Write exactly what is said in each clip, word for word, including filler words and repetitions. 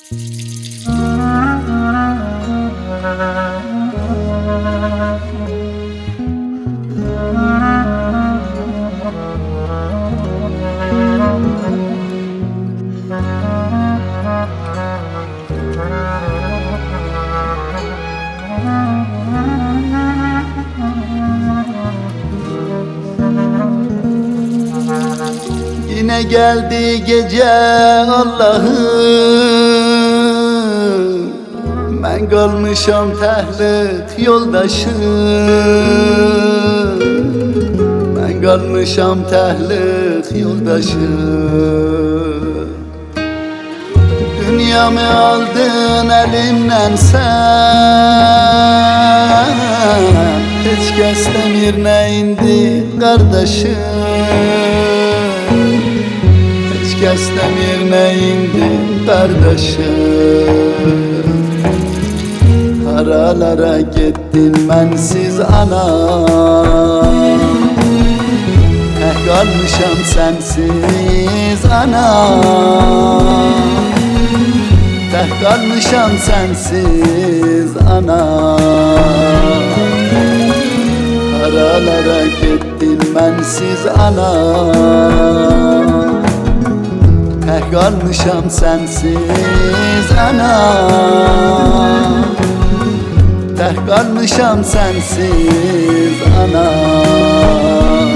Yine geldi gece Allah'ım, ben kalmışam tehlik yoldaşım, ben kalmışam tehlik yoldaşım. Dünyamı aldın elimden sen, hiç kes demirine indi kardeşim, hiç kes demirine indi kardeşim. Haralara gittin bensiz anam, eh kalmışam sensiz anam, eh kalmışam sensiz anam. Haralara gittin bensiz anam, eh kalmışam sensiz anam, eh kalmışam sensiz anam.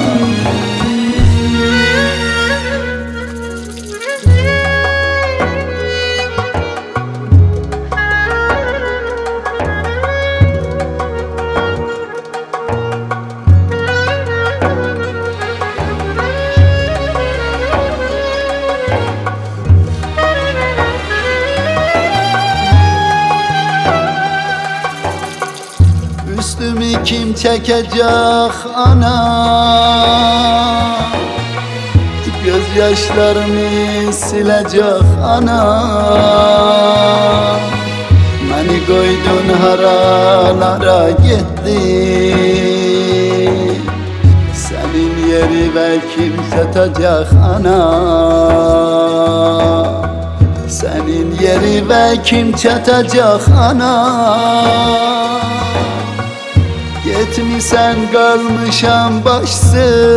Üstümü kim çekecek ana, gözyaşlarımı silecek ana. Beni koydun haralara gittin, senin yeri ve kim tutacak ana, senin yeri ve kim çatacak ana. Gitmişsen kalmışam başsız,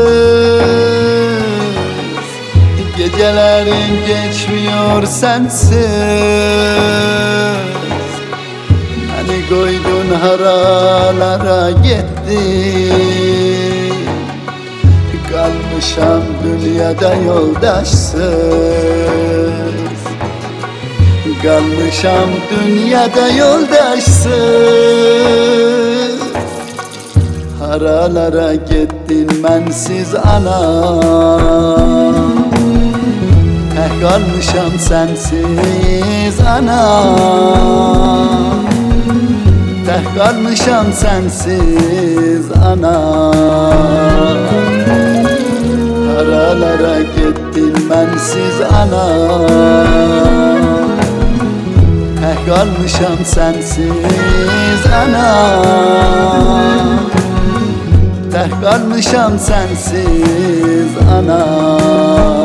gecelerin geçmiyor sensiz. Beni koydun haralara gittin, kalmışam dünyada yoldaşsız, kalmışam dünyada yoldaşsız. Haralara gittin bensiz anam, eh kalmışam sensiz anam, eh kalmışam sensiz anam. Haralara gittin bensiz anam, eh kalmışam sensiz anam, eh kalmışam sensiz anam.